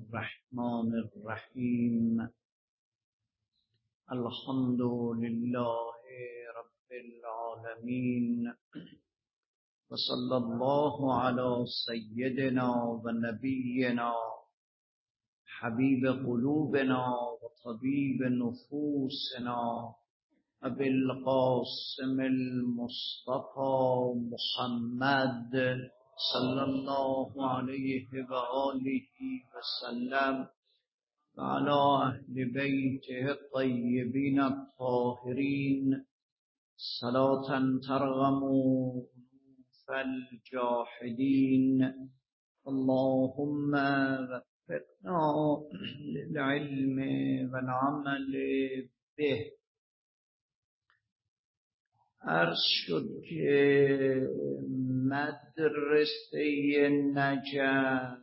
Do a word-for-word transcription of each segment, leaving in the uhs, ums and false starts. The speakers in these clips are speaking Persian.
الرحمن الرحیم. الحمد لله رب العالمین و صلی الله علی سیدنا و نبینا حبیب قلوبنا و طبیب نفوسنا ابی القاسم المصطفى محمد صلی الله علیه و آله و سلم و علی اهل بیته الطیبین الطاهرین صلاة ترغم انوف الجاحدین. اللهم وفقنا للعلم والعمل به. عرض شد که مدرسه نجف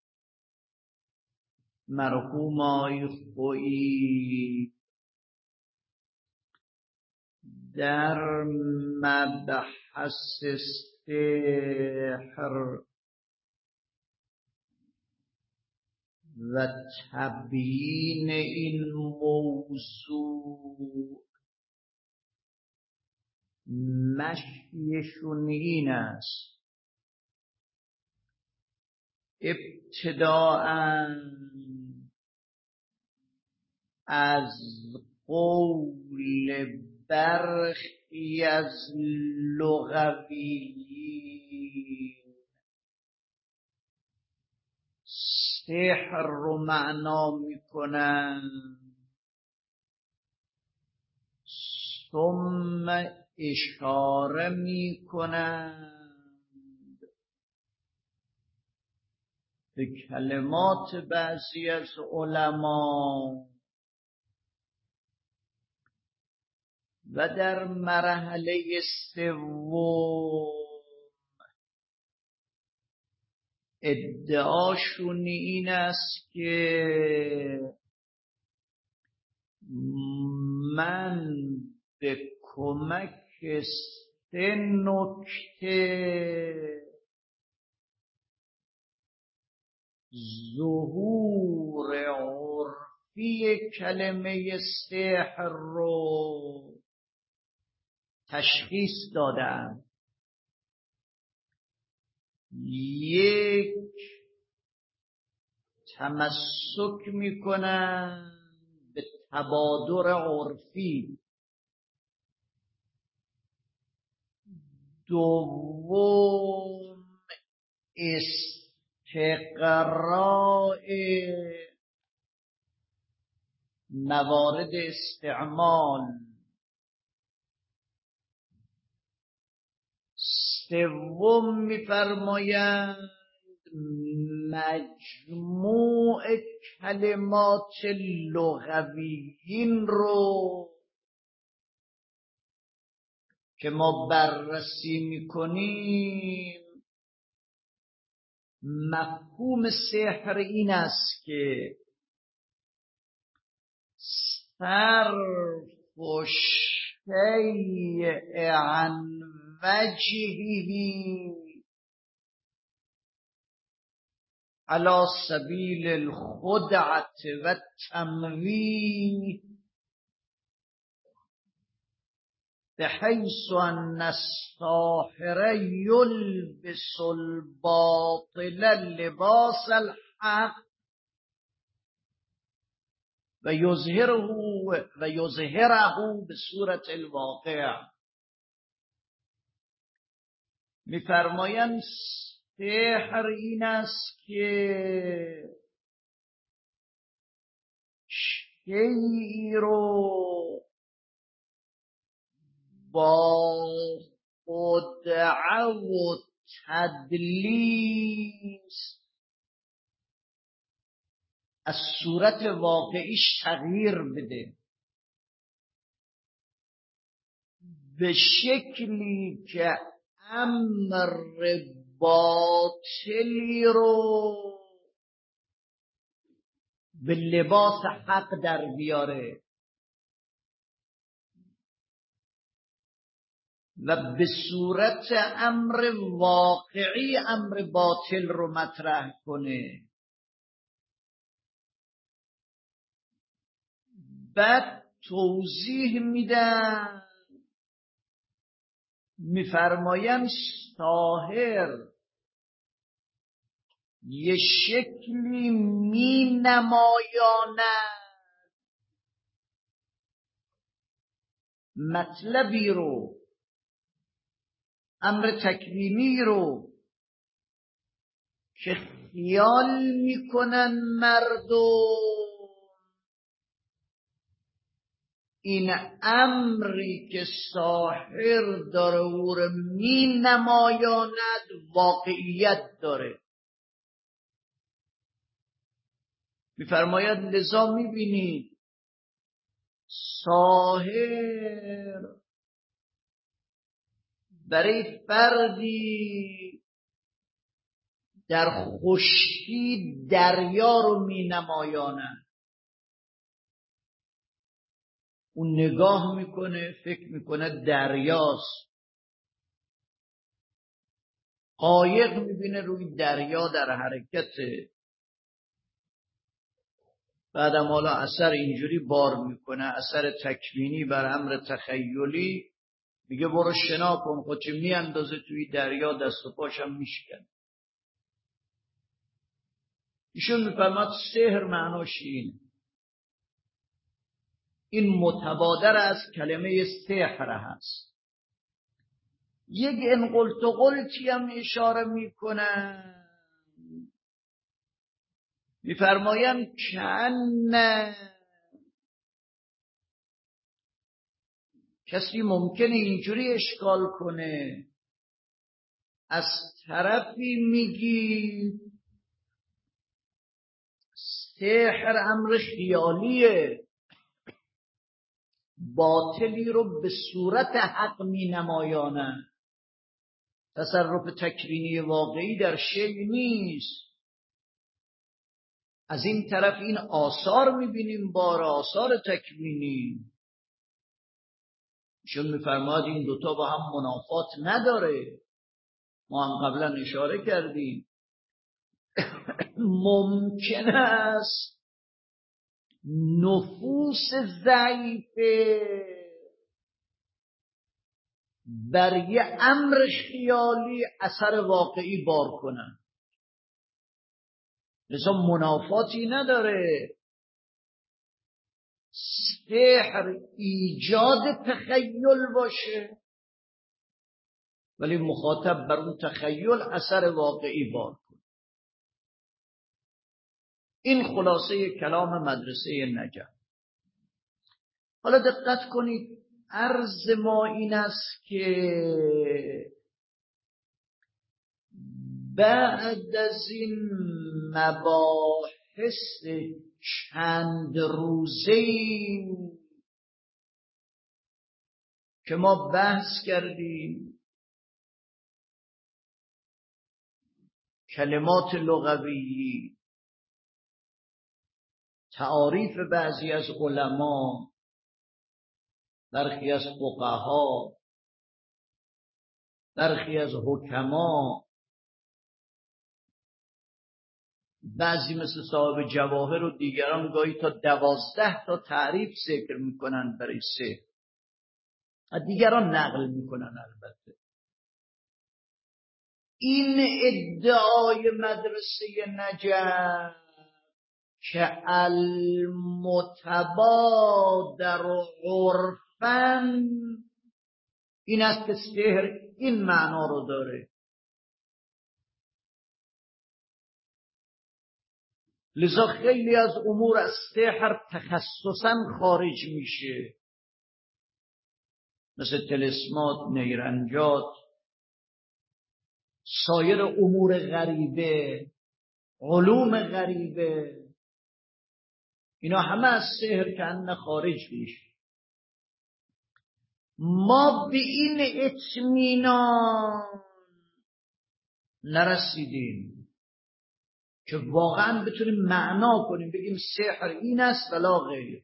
مرحوم آی خویی در مبحث سحر و تبیین این موضوع مشیشون این است: ابتداءً از قول برخی از لغویین سحر رو معنا میکنند، ثم اشاره میکنند به کلمات بعضی از علما و در مرحله سوم ادعاشون این است که من به کمک سه نکته ظهور عرفی کلمه سحر رو تشخیص دادم. یک، تمسک میکنن به تبادر عرفی. دوم، استقراء موارد استعمال. سوم می‌فرمایند مجموع کلمات لغویین رو که ما بررسی میکنیم مفهوم سحر این است که صرف و شیء عن وجهه على سبیل الخدعة و التمویه بحيث أن الساحر يلبس الباطل لباس الحق و یظهره و یظهره به صورت الواقع. می‌فرمایند سحر این است که شیئی رو با خدعه و تدلیس از صورت واقعیش تغییر بده به شکلی که امر باطلی رو به لباس حق در بیاره و به صورت امر واقعی امر باطل رو مطرح کنه. بعد توضیح میدن، میفرماین ساحر یه شکلی می نمایاند مطلبی رو، امر تکوینی رو که خیال میکنن مردم این امری که ساحر داره او رو می نمایاند واقعیت داره. میفرماید لذا میبینید ساحر برای فردی در خشکی دریا رو می نمایاند. اون نگاه میکنه، فکر میکنه دریاست، قایق میبینه روی دریا در حرکته، بعدم حالا اثر اینجوری بار میکنه، اثر تکوینی بر امر تخیلی، میگه برو شنا کن، خودش میاندازه توی دریا، دست و پاشم میشکن. ایشون میفرماد سحر معناش اینه. این متبادر از کلمه سحر هست. یک انقلت و قلتی هم اشاره میکنن، میفرمایم کن کسی ممکنه اینجوری اشکال کنه، از طرفی میگی سحر امر خیالیه، باطلی رو به صورت حق می نمایانه، تصرف تکوینی واقعی در شی نیست. از این طرف این آثار میبینیم، بار آثار تکوینی. چون میفرماد این دوتا با هم منافات نداره. ما هم قبلا اشاره کردیم ممکن است نفوس ضعیفه بر یه امر خیالی اثر واقعی بار کنن، لذا منافاتی نداره. سحر ایجاد تخیل باشه ولی مخاطب بر اون تخیل اثر واقعی بار کنه. این خلاصه کلام مدرسه نجف. حالا دقت کنید، عرض ما این است که بعد از این مباحث چند روزه‌ای که ما بحث کردیم، کلمات لغوی، تعاریف بعضی از علما، برخی از فقها، برخی از حکما، بعضی مثل صاحب جواهر و دیگران گاهی تا دوازده تا تعریف ذکر میکنن برای سحر، دیگران نقل میکنن. البته این ادعای مدرسه نجف که المتبادر عرفاً این است که سحر این معنا رو داره. لذا خیلی از امور از سحر تخصصاً خارج میشه، مثل طلسمات، نیرنجات، سایر امور غریبه، علوم غریبه، اینا همه از سحر کنه خارج میشه. ما به این اطمینان نرسیدیم که واقعا بتونیم معنا کنیم، بگیم سحر این است ولا غیر.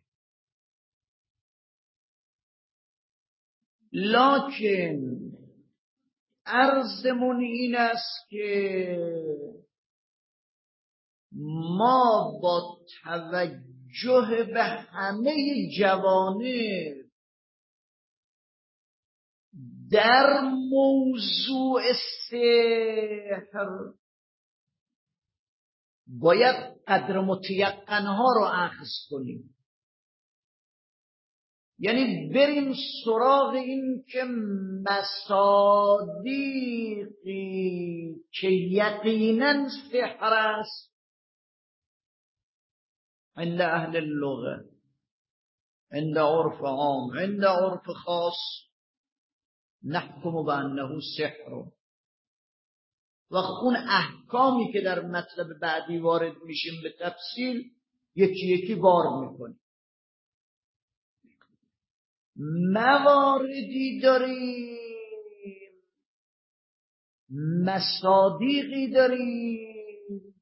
لکن عرضمون این است که ما با توجه توجه به همه جوانب در موضوع سحر باید قدر متیقنها رو اخذ کنیم. یعنی بریم سراغ این که مصادیقی که یقیناً سحر است عند اهل اللغه، عند عرف عام، عند عرف خاص، نحکم بانه سحر. و اون احکامی که در مطلب بعدی وارد میشیم به تفصیل یکی یکی بار میکنیم. مواردی داریم، مصادیقی داریم،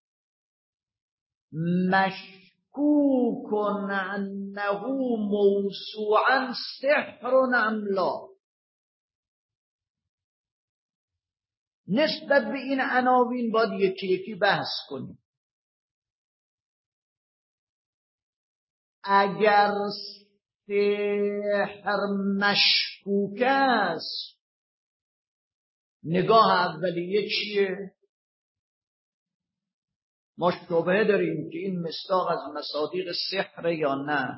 مشکوک انه موضوعا سحر ام لا. نسبت به این عناوین باید یکی یکی بحث کنیم. اگر سحر مشکوک است، نگاه اولیه چیه؟ ما شبهه داریم که این مصداق از مصادیق سحر یا نه.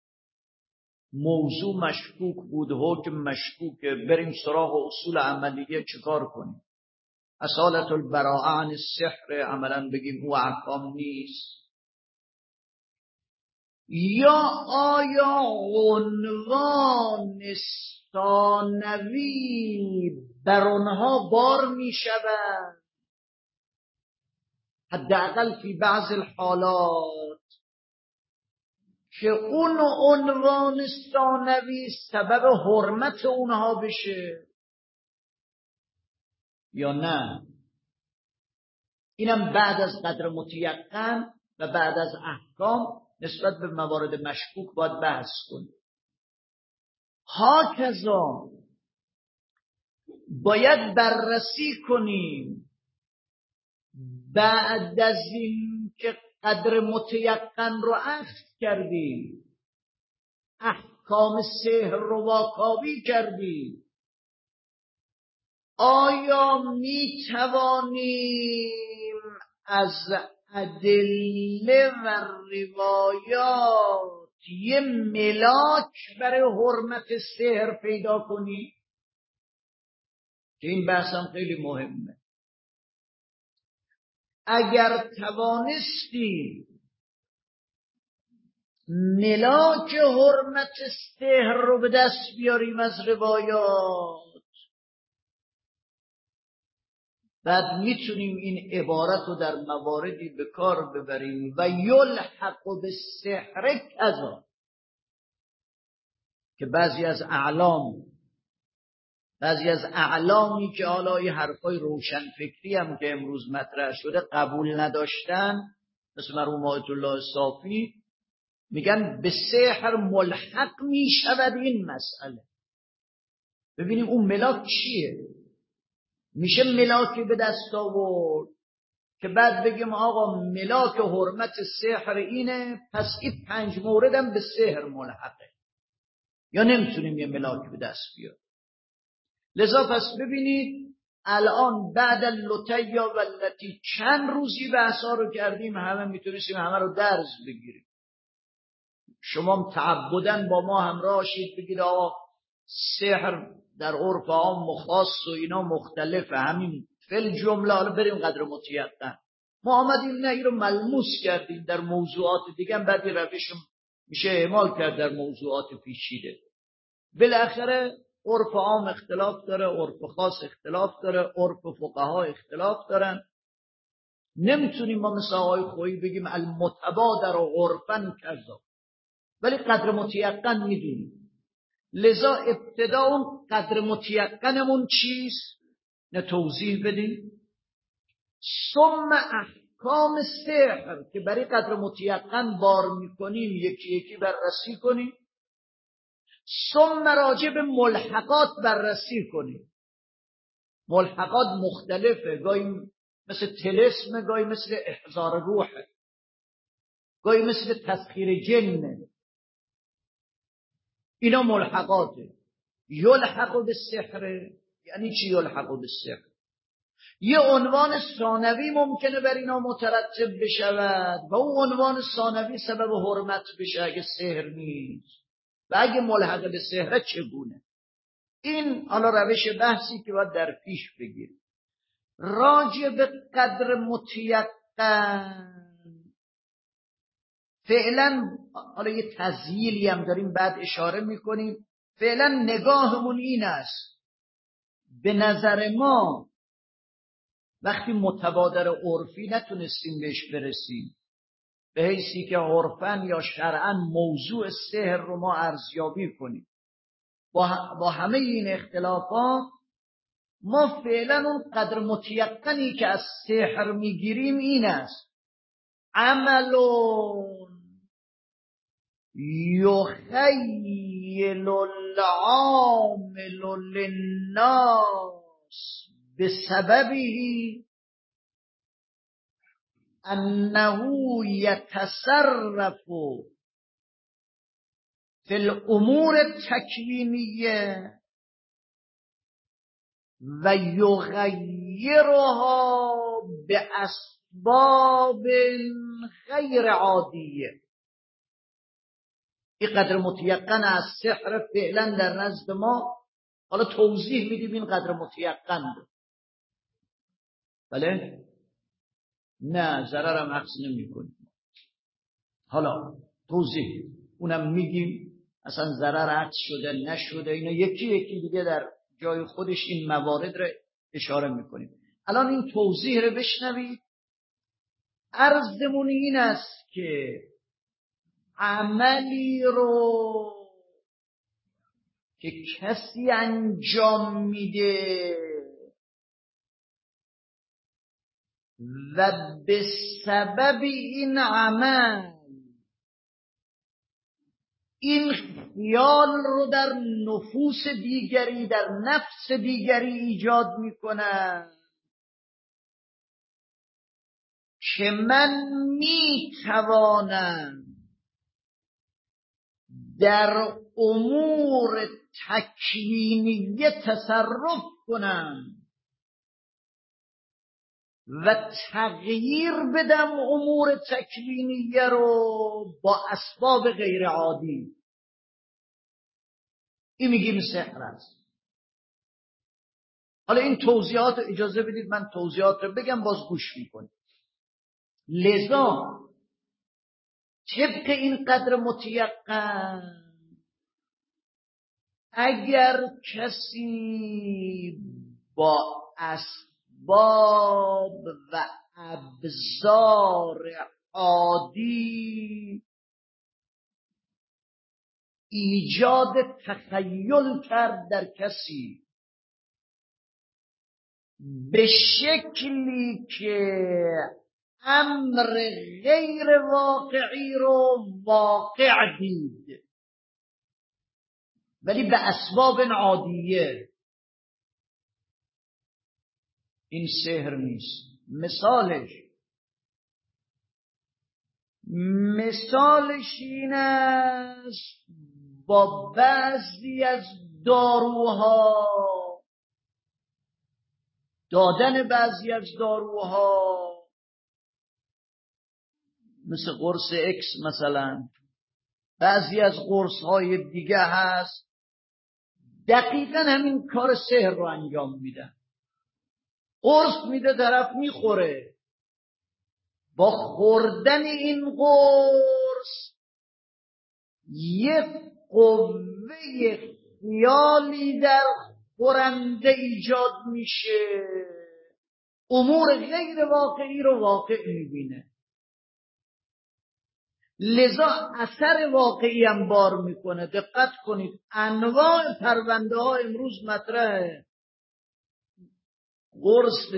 موضوع مشکوک بود، حکم مشکوکه، بریم سراغ اصول عملیه چیکار کنیم؟ اصالت البراءه عن السحر عملا بگیم او احکام نیست، یا آیا عنوان ثانوی بر آنها بار می شود؟ حداقل فی بعض الحالات که اون عنوان ثانوی سبب حرمت اونها بشه یا نه؟ اینم بعد از قدر متیقن و بعد از احکام نسبت به موارد مشکوک باید بحث کنیم. هاکذا باید بررسی کنیم بعد از این که قدر متیقن رو اخذ کردیم، احکام سحر رو واکاوی کردیم، آیا می توانیم از ادله و روایات یه ملاک برای حرمت سحر پیدا کنیم؟ که این بحث هم خیلی مهمه. اگر توانستیم ملاک حرمت سحر رو به دست بیاریم از روایات، بعد میتونیم این عبارت رو در مواردی به کار ببریم و یلحق بالسحر کذا، که بعضی از اعلام بعضی از اعلامی که حالا یه حرفای روشن فکری هم که امروز مطرح شده قبول نداشتن، مثل مرحوم آیت الله صافی، میگن به سحر ملحق میشود این مسئله. ببینیم اون ملاک چیه؟ میشه ملاکی به دست آورد که بعد بگیم آقا ملاک حرمت سحر اینه، پس این پنج موردم به سحر ملحقه، یا نمیتونیم یه ملاک به دست بیاریم؟ لذا پس ببینید الان بعد اللتیا و اللتی چند روزی بحثا رو کردیم، همه میتونستیم همه رو درز بگیریم. شما تعبدن با ما همراه شید بگید آقا سحر در عرف عام مخاص و اینا مختلفه، همین فل جمله. حالا بریم قدر متیقن. ما آمدیم نه این رو ملموس کردیم در موضوعات دیگه، بعد روش میشه اعمال کرد در موضوعات پیچیده. بالاخره عرف عام اختلاف داره، عرف خاص اختلاف داره، عرف فقها اختلاف دارن. نمیتونیم ما مثل آقای خویی بگیم المتبادر و عرفن کذا، ولی قدر متیقن میدونیم. لذا ابتدا اون قدر متیقنمون چیست؟ نه توضیح بدیم. ثم احکام سحر که برای قدر متیقن بار میکنیم یکی یکی بررسی کنیم. ثم راجع به ملحقات بررسی کنیم. ملحقات مختلفه، گاهی مثل طلسم، گاهی مثل احضار روحه. گاهی مثل تسخیر جن. اینا ملحقاته. یلحق بالسحر یعنی چی یلحق بالسحر؟ یه عنوان ثانوی ممکنه بر اینا مترتب بشود و اون عنوان ثانوی سبب حرمت بشه اگه سحر نیست. و اگه ملحق به سحر چگونه؟ این حالا روش بحثی که باید در پیش بگیریم. راجع به قدر متیقن فعلا حالا یه تذییلی هم داریم بعد اشاره میکنیم. فعلا نگاهمون این است، به نظر ما وقتی متبادر عرفی نتونستیم بهش برسیم، به حیثی که عرفاً یا شرعاً موضوع سحر رو ما ارزیابی کنیم، با, با همه این اختلافات ما فعلا اون قدر متیقنی که از سحر میگیریم این است: عملون یخیل العامل للناس بسببه انه یتصرف فی الامور التکوینیه و یغیرها به اسباب غیر عادیه. این قدر متیقن از سحر فعلا در نزد ما، حالا توضیح میدیم این قدر متیقن بود. بله؟ نه ضررم عکس نمی کنیم. حالا توضیح اونم میگیم اصلا ضرر عکس شده نشده، اینا یکی یکی دیگه در جای خودش این موارد رو اشاره میکنیم. الان این توضیح رو بشنوید. عرضمون این است که عملی رو که کسی انجام میده و به سبب این عمل این خیال رو در نفوس دیگری، در نفس دیگری ایجاد میکنه که من میتوانم در امور تکوینیه تصرف کنم و تغییر بدم امور تکوینیه رو با اسباب غیر عادی. این میگیم سحر است. حالا این توضیحات اجازه بدید من توضیحات رو بگم باز گوش میکنید. لذا طبق این قدر متیقن اگر کسی با اسباب و ابزار عادی ایجاد تخیل کرد در کسی به شکلی که امر غیر واقعی رو واقع دید ولی به اسباب عادیه، این سحر نیست. مثالش مثالش این است با بعضی از داروها، دادن بعضی از داروها مثل قرص اکس مثلا، بعضی از قرص های دیگه هست دقیقا همین کار سحر رو انجام میدن. قرص میده طرف میخوره، با خوردن این قرص یک قوه خیالی در خورنده ایجاد میشه، امور غیر واقعی رو واقع میبینه، لذا اثر واقعی هم بار میکنه. دقت کنید انواع پرونده ها امروز مطرحه. قرص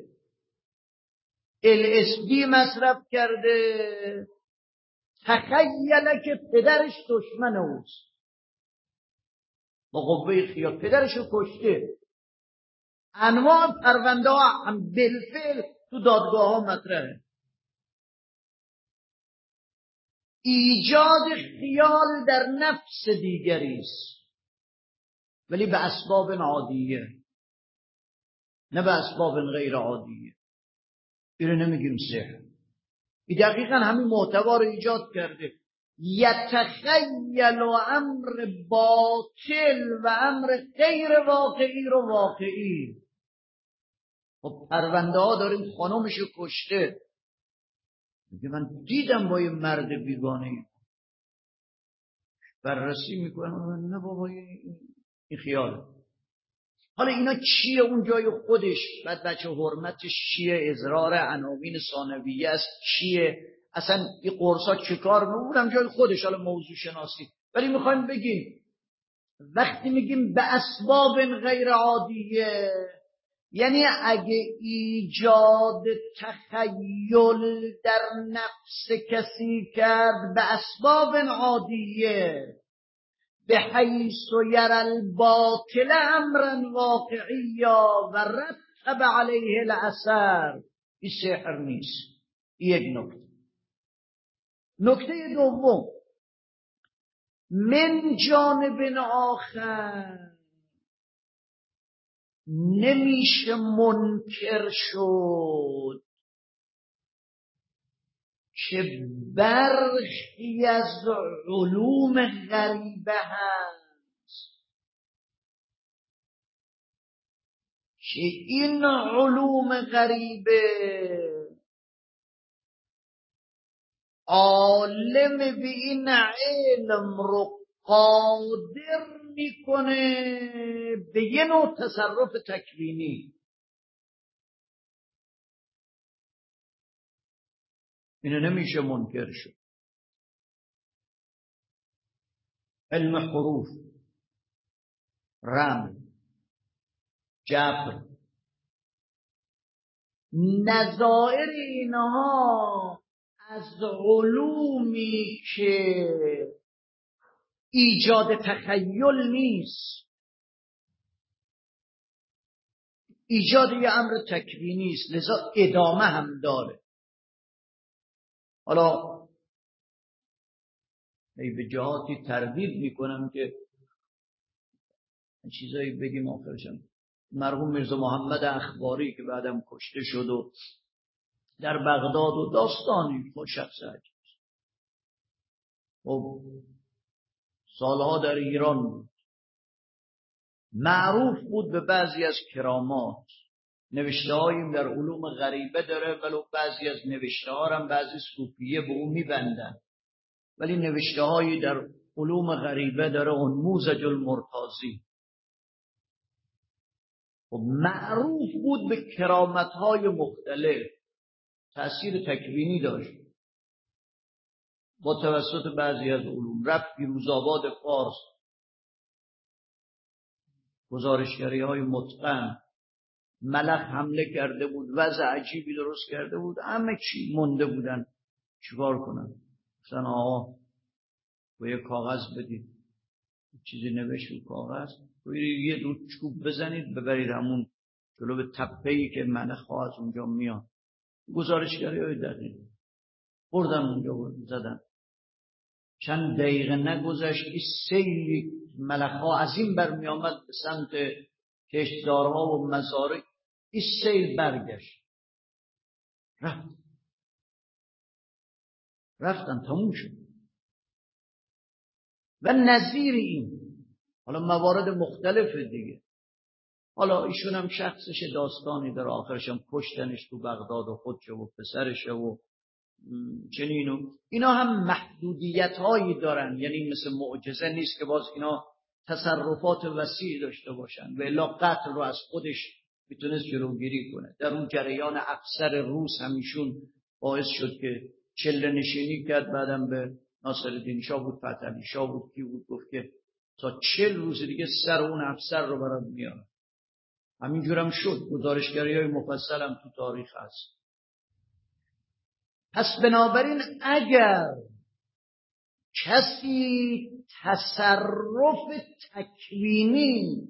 ال اس دی مصرف کرده، تخیله که پدرش دشمن اوست، با قوه خیال پدرش رو کشته. انواع پرونده ها هم بالفعل تو دادگاه ها مطرحه. ایجاد خیال در نفس دیگری است، ولی به اسباب عادیه، نه به اسباب غیر عادیه. اینو نمیگیم سحر. این دقیقا همین محتوا رو ایجاد کرده. یتخیل و امر باطل و امر غیر واقعی رو واقعی. خب پرونده ها داریم خانمشو کشته، میگه من دیدم با یه مرد بیگانه بررسی میکنم، نه بابا این خیاله. حالا اینا چیه اون جای خودش؟ بعد بچه حرمتش چیه؟ اضرار عناوین ثانویه است چیه؟ اصلا این قرصا چه کار می‌کنن جای خودش؟ حالا موضوع شناسی. ولی میخوایم بگیم وقتی میگیم به اسباب غیر عادیه، یعنی اگه ایجاد تخیل در نفس کسی کرد به اسباب عادیه، به حیث یر الباطل امرا واقعیا و رتب علیه الاثر، این سحر نیست. یک نکته. نکته دوم، من جانب آخر نمیشه منکر شد که برخی از علوم غریبه هست که این علوم غریبه عالم به این علم رو قادر میکنه به یه نوع تصرف تکوینی. اینو نمیشه منکر شد. علم حروف، رمل، جبر، نظائر اینها از علومی که ایجاد تخیل نیست، ایجاد یه امر تکوینی است، لذا ادامه هم داره. حالا ای به جهاتی تردید میکنم که چیزایی بگیم آخرشم. مرحوم میرزا محمد اخباری که بعدم کشته شد و در بغداد و داستانی با شخص عجیب، خب سالها در ایران بود، معروف بود به بعضی از کرامات، نوشته هاییم در علوم غریبه داره، ولو بعضی از نوشته ها هم بعضی صوفیه به اون میبندن، ولی نوشته هایی در علوم غریبه داره، انموذج المرتازی. خب معروف بود به کرامت های مختلف، تأثیر تکوینی داشت با توسط بعضی از علوم. رفت فیروزآباد فارس، گزارشگری های متقن، ملخ حمله کرده بود، وضع عجیبی درست کرده بود، همه چی مونده بودن چیکار کنن. مثلا آقا با یه کاغذ بدید، چیزی نوشت رو کاغذ، یه دو چوب بزنید ببرید همون جلو به تپه‌ای که ملخ ها از اونجا میان. گزارشگری های دقیق بردن اونجا بود زدن. چند دقیقه نگذشت که سیلی ملخ ها از این بر می آمد به سمت کشتزارها و مزارع، این سیل برگشت، رفت رفتن تموم شد. و نظیر این حالا موارد مختلف دیگه، حالا ایشون هم شخصش داستانی در آخرش هم کشتنش تو بغداد و خودشه و پسرشه و چنینو. اینا هم محدودیت هایی دارن، یعنی مثل معجزه نیست که باز اینا تصرفات وسیع داشته باشن و الا قتل رو از خودش میتونست جلوگیری کنه. در اون جریان افسر روس همیشون باعث شد که چله نشینی کرد، بعدم به ناصرالدین شاه بود، فتحعلی شاه بود، کی بود، گفت که تا چل روز دیگه سر اون افسر رو برات میارم. همینجور هم شد، گزارشگری های مفصل هم تو تاریخ هست. پس بنابراین اگر کسی تصرف تکوینی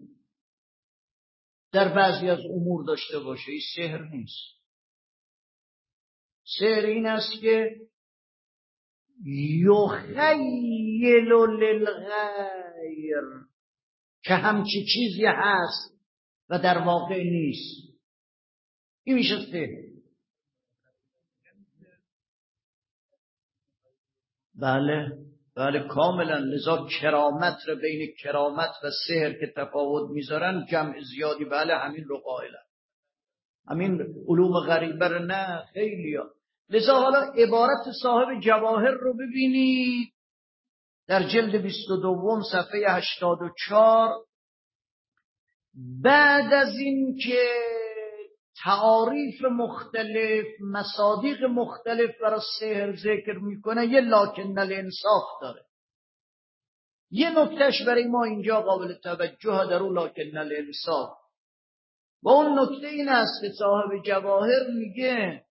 در بعضی از امور داشته باشه، این سحر نیست. سحر این است که یخیل للغیر، که همچی چیزی هست و در واقع نیست. این میشه سحر. بله بله کاملا. لذا کرامت رو بین کرامت و سحر که تفاوت میذارن جمع زیادی بله همین رو قائلن. همین علوم غریبه رو نه خیلی ها. لذا حالا عبارت صاحب جواهر رو ببینید در جلد بیست و دو صفحه هشتاد و چهار. بعد از این که تعاریف مختلف مصادیق مختلف برای سحر ذکر میکنه یه لکن الانصاف داره. یه نکتهش برای ما اینجا قابل توجه در اون لکن الانصاف و اون نکته این است که صاحب جواهر میگه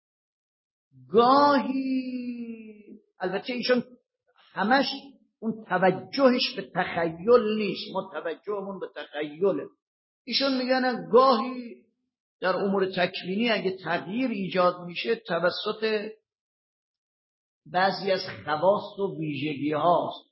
گاهی، البته ایشون همش اون توجهش به تخیل نیست، ما توجهمون به تخیله. ایشون میگن گاهی در امور تکوینی اگه تغییر ایجاد میشه توسط بعضی از خواص و ویژگی هاست.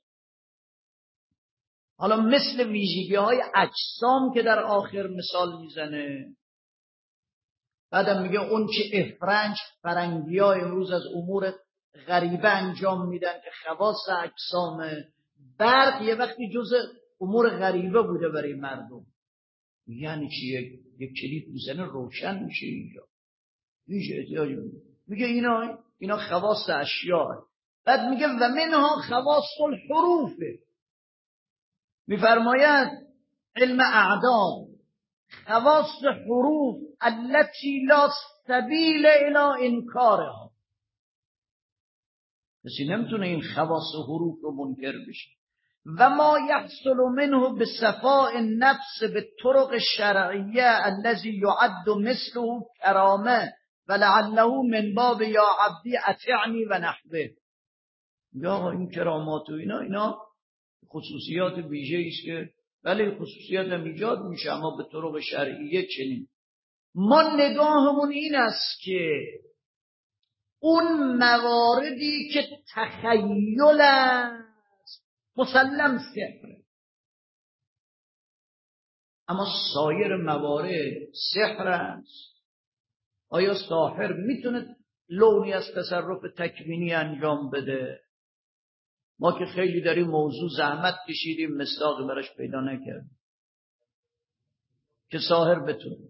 حالا مثل ویژگی های اجسام که در آخر مثال میزنه. بعدم میگه اون چه افرنج فرنگی ها امروز از امور غریبه انجام میدن که خواص اجسامه. برق یه وقتی جز امور غریبه بوده برای مردم. یعنی چیه؟ یک کلید میزنه روشن میشه اینجا. هیچ احتیاجی میده. میگه اینا اینا خواص اشیاء. بعد میگه و منها خواص الحروفه. میفرماید علم اعداد خواص حروف التي لا سبیل الی انکارها. کسی نمیتونه این خواص حروف رو منکر بشه. و ما یحصل منه بصفاء النفس بالطرق الشرعیه الذي يعد مثله کرامه ولعله من باب یا عبدی اطیعنی و نحوه. یا این کرامات و اینا اینا خصوصیات ویژه‌ای است که ولی خصوصیات هم ایجاد میشه اما به طرق شرعیه چنین. ما نگاهمون این است که اون مواردی که تخیل است مسلم سحره، اما سایر موارد سحر است. آیا ساحر میتونه لونی از تصرف تکوینی انجام بده؟ ما که خیلی در این موضوع زحمت کشیدیم مصداقی براش پیدا نکردیم که ساحر بتونه.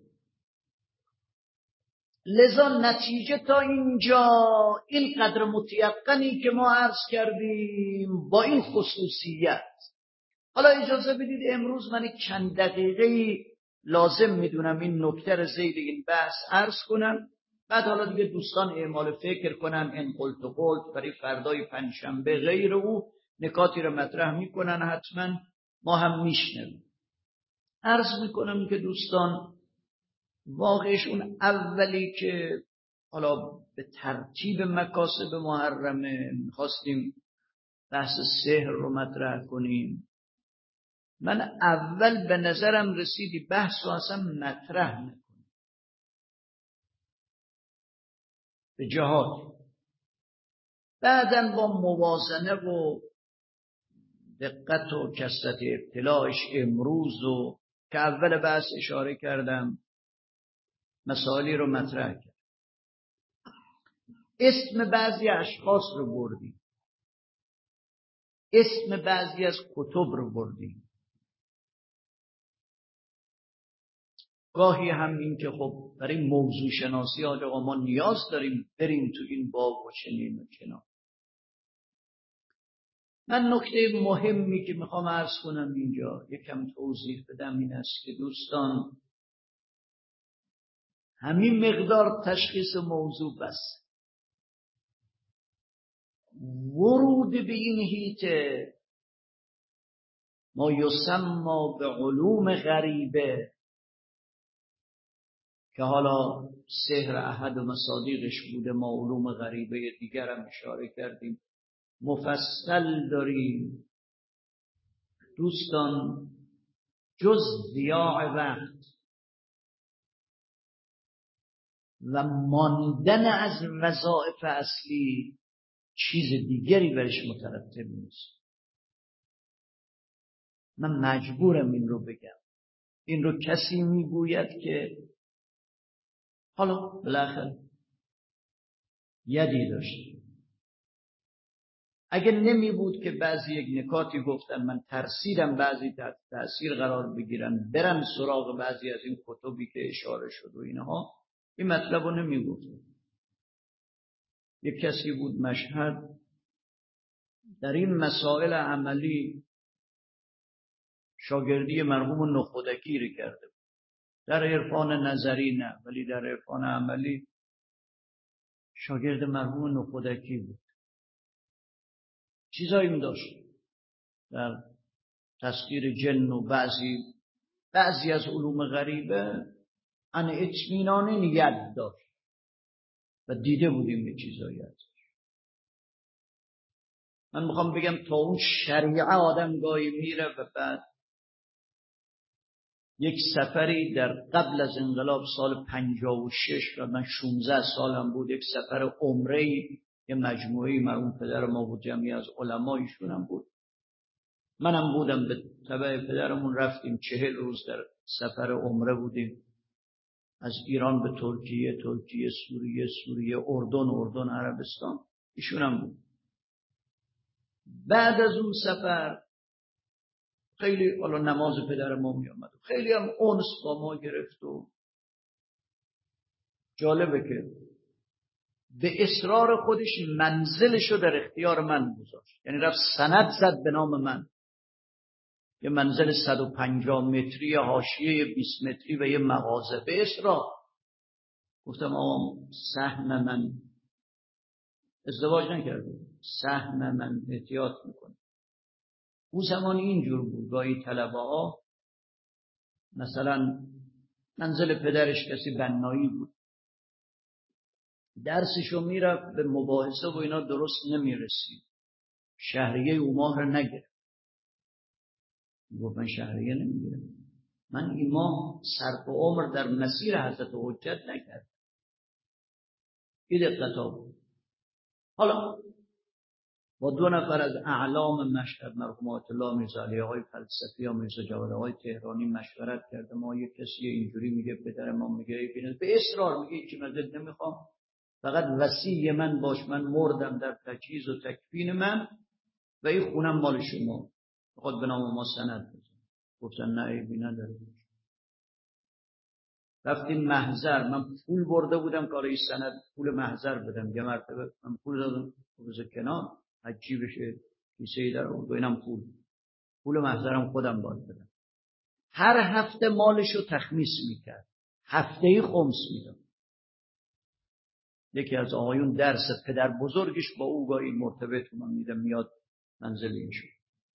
لذا نتیجه تا اینجا این قدر متیقنی که ما عرض کردیم با این خصوصیت. حالا اجازه بدید امروز من چند دقیقه لازم میدونم این نکته رو زید این بحث عرض کنم. بعد حالا دیگه دوستان اعمال فکر کنن ان قلت قلت برای فردای پنجشنبه غیر او نکاتی رو مطرح میکنن حتما ما هم میشنویم. عرض میکنم که دوستان واقعش اون اولی که حالا به ترتیب مکاسب محرمه میخواستیم بحث سحر رو مطرح کنیم. من اول به نظرم رسیدی بحث رو اصلا مطرح نکنم به جهات. بعداً با موازنه و دقت و کثرت ابتلاعش امروز و که اول بحث اشاره کردم مسائلی رو مطرح کرد. اسم بعضی اشخاص رو بردیم، اسم بعضی از کتب رو بردیم. گاهی هم این که خب برای موضوع شناسی آقا ما نیاز داریم بریم تو این باب و چنین و چنان. من نکته مهمی که میخوام عرض کنم اینجا یکم توضیح بدم این است که دوستان همین مقدار تشخیص موضوع بس. ورود به این هیته ما یسمى به علوم غریبه که حالا سحر احد و مصادیقش بوده، ما علوم غریبه دیگر هم اشاره کردیم مفصل داریم. دوستان جز ضیاع وقت و ماندن از وظایف اصلی چیز دیگری برش مترتب نیست. من مجبورم این رو بگم. این رو کسی میگوید که حالا بالاخره یدی داشت. اگه نمی بود که بعضی یک نکاتی گفتن من ترسیدم بعضی تحت تأثیر قرار بگیرن برن سراغ بعضی از این کتبی که اشاره شد و اینها، این مطلب رو نمی گفتن. یک کسی بود مشهد در این مسائل عملی شاگردی مرحوم نخودکی رو کرده. در عرفان نظری نه، ولی در عرفان عملی شاگرد مرحوم نخودکی بود. چیزایی می داشت در تسخیر جن و بعضی بعضی از علوم غریبه ان اطمینان نیت داشت و دیده بودیم به چیزایی هست. من میخوام بگم تا اون شریعه آدم گاهی میره و بعد یک سفری در قبل از انقلاب سال پنجاه و شش و من شانزده سالم بود، یک سفر عمره‌ای یه مجموعه‌ای مرحوم پدر ما بود، جمعی از علمایشون هم بود، منم بودم، به تبع پدرمون رفتیم. چهل روز در سفر عمره بودیم، از ایران به ترکیه، ترکیه سوریه، سوریه اردن، اردن عربستان، ایشون هم بود. بعد از اون سفر خیلی حالا نماز پدر ما می آمد، خیلی هم انس با ما گرفت و جالبه که به اصرار خودش منزلشو در اختیار من گذاشت. یعنی رفت سند زد به نام من، یه منزل صد و پنجاه متری، حاشیه بیست متری و یه مغازه، به اصرار. گفتم آقا سهم من، ازدواج نکرده، سهم من احتیاط میکنه. اون زمان اینجور بود، گاهی طلبه ها مثلا منزل پدرش کسی بنایی بود، درسشو میرفت، به مباحثه و اینا درست نمیرسید، شهریه او ماه رو نگرفت. گفت من شهریه نمیگیرم، من این ماه صرف عمر در مسیر حضرت حجت نکرد. این دقیقتا بود. حالا با دو نفر از اعلام مشهد، مرحوم آیت الله میرزا علی آقای فلسفی و میرزا جواد آقای تهرانی مشورت کرده. ما یک کسی اینجوری میگه، پدر ما میگه، به اصرار میگه هیچی مزد نمیخوام، فقط وصی من باش، من مردم در تجهیز و تکفین من و این خونم مال شما، خود به نام ما سند بزن. گفتن نه عیبی نداره. رفتیم محضر، من پول برده بودم کارای سند پول محضر بدم، یه مرتبه من پول دادم روز کنار حجی بشه کیسه ای در اون، اینم پول پول محضرم خودم باید بدم. هر هفته مالشو تخمیس میکرد، هفته‌ای خمس میدم. یکی از آقایون درس پدر بزرگش با او گاهی مرتبط من میدم، میاد منزل ایشون.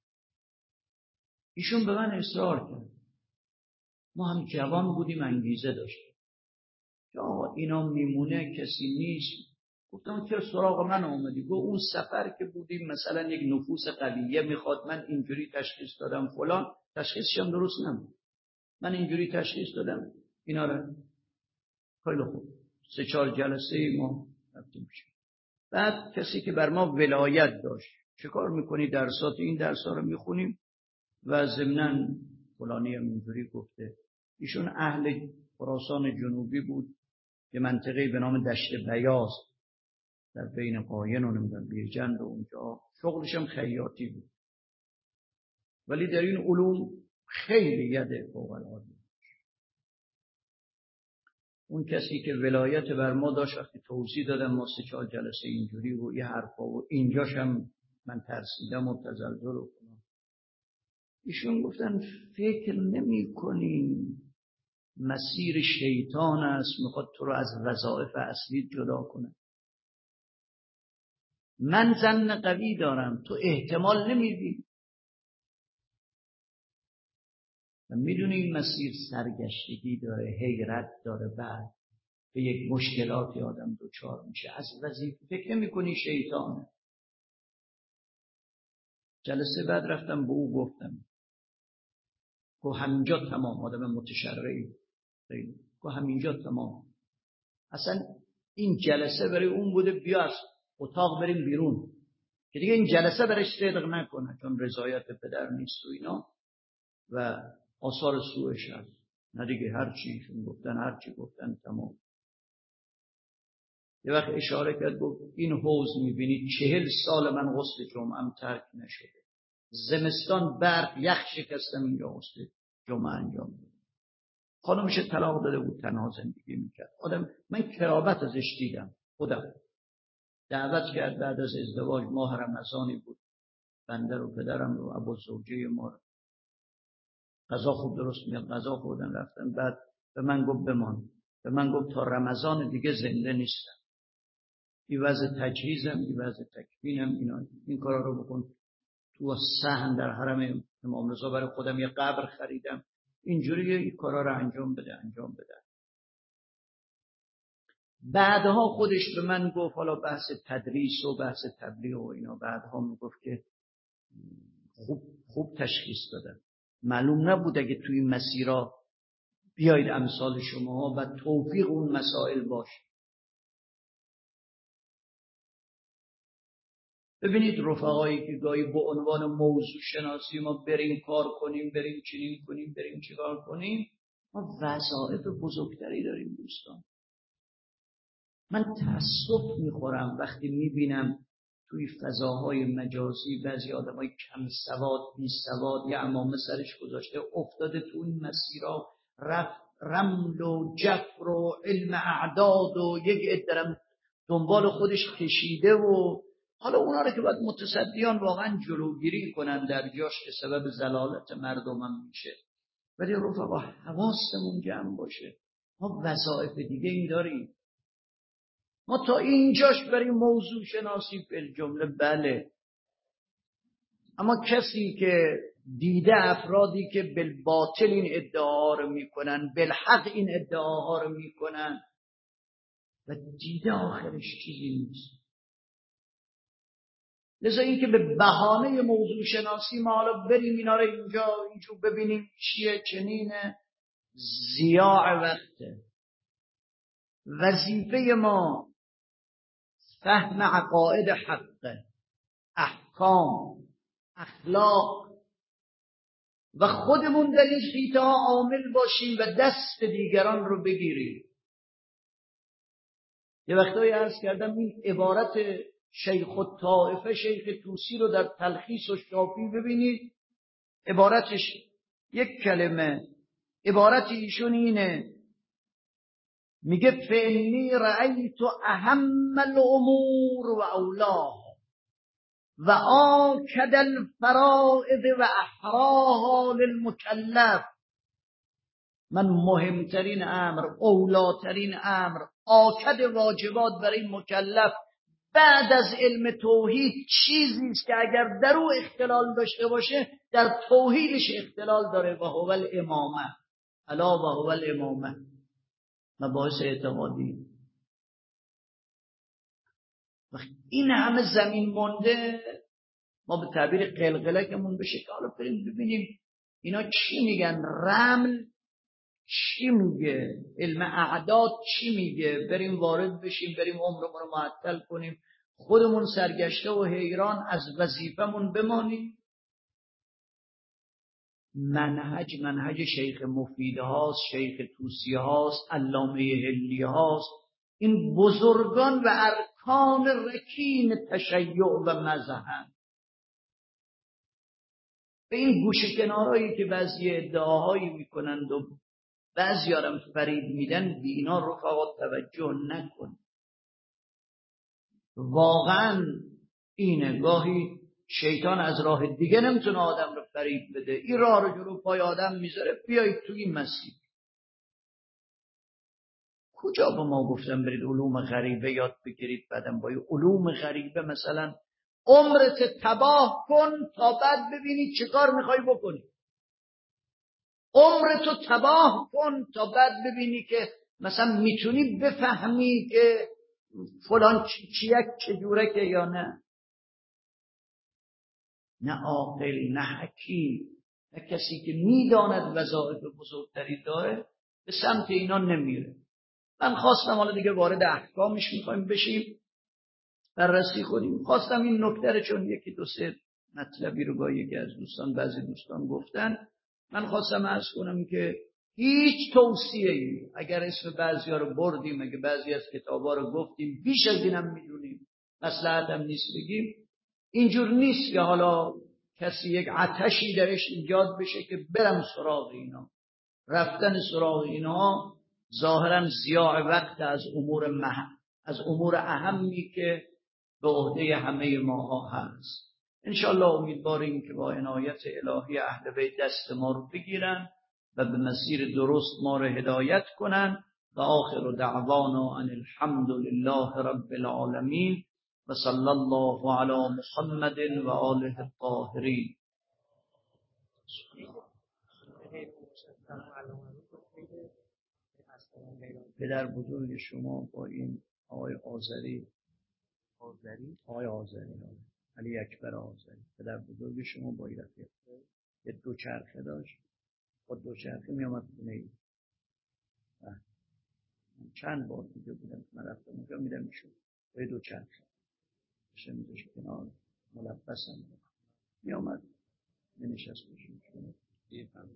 ایشون به من اصرار کرد، ما هم جوان بودیم، انگیزه داشتیم که آقا اینا میمونه کسی نیست. گفتم چرا سراغ من آمدی؟ گفت اون سفر که بودیم مثلا یک نفوس قویه میخواد، من اینجوری تشخیص دادم فلان، تشخیصش هم درست نبود، من اینجوری تشخیص دادم اینا رو. خیلی خوب، سه چهار جلسه ما رفتیم میشه. بعد کسی که بر ما ولایت داشت، چه کار میکنی؟ درسات این درسا رو میخونیم و ضمناً فلانی هم اینجوری گفته. ایشون اهل خراسان جنوبی بود، یه منطقه به نام دشت بیاض در بین قاین و نمیدونم بیرجند و اونجا، شغلش هم خیاطی بود، ولی در این علوم خیلی ید فوق العاده. اون کسی که ولایت بر ما داشت وقتی توضیح دادم ما سه چهار جلسه اینجوری و یه حرفا و اینجاش هم من ترسیدم و تزلزل و کنم. ایشون گفتن فکر نمی کنیم مسیر شیطان است، میخواد تو رو از وظایف اصلی جدا کنه. من ظن قوی دارم، تو احتمال نمیدی. و میدونی این مسیر سرگشتگی داره، حیرت داره، بعد به یک مشکلاتی آدم دوچار میشه. از وظیفه فکر نمی کنی شیطانه. جلسه بعد رفتم به او گفتم، که همینجا تمام، آدم متشرعی که همینجا تمام. اصلا این جلسه برای اون بوده، بیا اتاق بریم بیرون که دیگه این جلسه برش صدق نکنه، چون رضایت پدر نیست و اینا و آثار سوءش هست. نه دیگه هر چیشون گفتن، هر چی گفتن تمام. یه وقت اشاره کرد گفت این حوض میبینید چهل سال من غسل جمعم ترک نشده، زمستان برف یخ شکستم اینجا غسل جمعه انجام دادم. خانمش طلاق داده بود، تنها زندگی میکرد. آدم من کرامت ازش دیدم، خودم دعوت کرد بعد از ازدواج، ماه رمضانی بود، بنده رو پدرم رو ابو زوجه ما رو غذا خوب درست میاد، غذا خوردن رفتن. بعد به من گفت بمان، به من گفت تا رمضان دیگه زنده نیستم، این وضع تجهیزم، این وضع تکفینم، اینا این کارا رو بکن. تو صحن در حرم امام رضا برای خودم یه قبر خریدم، اینجوری این کارا رو انجام بده انجام بده. بعدها خودش به من گفت، حالا بحث تدریس و بحث تبلیغ و اینا، بعدها میگفت که خوب خوب تشخیص دادن، معلوم نبود اگه توی این مسیرها بیایید امثال شما و توفیق اون مسائل باشه. ببینید رفقایی که گاهی به عنوان موضوع شناسی ما بریم کار کنیم، بریم چنین کنیم، بریم چیکار کنیم، ما وظایف بزرگتری داریم دوستان. من تأسف میخورم وقتی میبینم توی فضاهای مجازی بعضی آدمای کم سواد، بی سواد، یه عمامه سرش گذاشته افتاده تو این مسیرها، رفت رمل و جفر و علم اعداد و یک ادرم دنبال خودش کشیده و حالا اونا رو که باید متصدیان واقعا جلوگیری کنن در جاش که سبب ضلالت مردم هم میشه. ولی رفقا حواسمون جمع باشه، ما وظایف دیگه این داریم. ما تا اینجاش بریم موضوع شناسی فی جمله بله، اما کسی که دیده افرادی که بالباطل این ادعاها رو میکنن، بالحق این ادعاها رو میکنن و دیده آخرش چیزی نیست. لذا این که به بهانه موضوع شناسی ما حالا بریم اینا رو اینجا اینجور ببینیم چیه چنینه، ضیاع وقته. وظیفه ما فهم عقاید حقه، احکام، اخلاق و خودمون در این خیطه ها عامل باشیم و دست دیگران رو بگیریم. یه وقتایی عرض کردم این عبارت شیخ الطائفه شیخ طوسی رو در تلخیص و شافی ببینید، عبارتش یک کلمه، عبارت ایشون اینه، میگه فإنی رأیت اهم الامور و اولاها و آکد الفرائض و احراها للمکلف. من مهمترین امر، اولاترین امر، آکد واجبات برای مکلف بعد از علم توحید چیزی است که اگر در او اختلال داشته باشه در توحیدش اختلال داره، و هو الامامه، الا و هو الامامه، مباحث اعتقادی. این همه زمین مونده، ما به تعبیر قلقلکمون بشه که حالا بریم ببینیم اینا چی میگن، رمل چی میگه، علم اعداد چی میگه، بریم وارد بشیم، بریم عمرمون رو معطل کنیم، خودمون سرگشته و حیران از وظیفمون بمانیم. منهج منهج شیخ مفید هاست، شیخ طوسی هاست، علامه هلی هاست، این بزرگان و ارکان رکین تشیع و مذهب. به این گوشه کنارهایی که بعضی ادعاهایی میکنند و بعضی آرم فرید میدن، بی اینا رفقا توجه نکن. واقعا اینه، گاهی شیطان از راه دیگه نمیتونه آدم رو فریب بده، این راه رو جلو پای آدم میذاره، بیایید توی این مسیر. کجا به ما گفتن برید علوم غریبه یاد بگیرید، بعدم با علوم غریبه مثلا عمرت تباه کن تا بعد ببینید چه کار میخوای بکنی. عمرتو تباه کن تا بعد ببینی که مثلا میتونی بفهمی که فلان چیک چجوره که یا نه. نه عاقل، نه حکیم، نه کسی که میداند وظایف بزرگتری داره به سمت اینا نمیره. من خواستم حالا دیگه وارد احکامش میخوایم بشیم بررسی کنیم. خواستم این نکته رو چون یکی دو سه مطلبی رو با یکی از دوستان بعضی دوستان گفتن، من خواستم عرض کنم که هیچ توصیه‌ای اگر اسم بعضیا رو بردیم، اگه بعضی از کتابا رو گفتیم، بیش از اینم میدونیم مصلحت هم نیست بگیم. اینجور نیست که حالا کسی یک آتشی درش ایجاد بشه که برم سراغ اینا. رفتن سراغ اینا ظاهرا ضیاع وقت از امور مهم، از امور اهمی که به عهده همه ماها هست. انشالله امیدواریم که با عنایت الهی اهل بیت دست ما رو بگیرن و به مسیر درست ما رو هدایت کنن. و آخر دعوانا ان الحمد لله رب العالمین و صلی الله علی محمد و آله الطاهرین. پدر بزرگ شما با این آقای آذری آذری آقای آذری علی اکبر آذری، پدر بزرگ شما با این رفیق یه دو چرخه داشت، با دو چرخه می آمد خونه ای. چند بار دیگه بودم من رفتم اونجا میدم میشون با دو چرخه بشه میداشت کنار ملبسم می آمد می نشست بشون شونه بیفهم.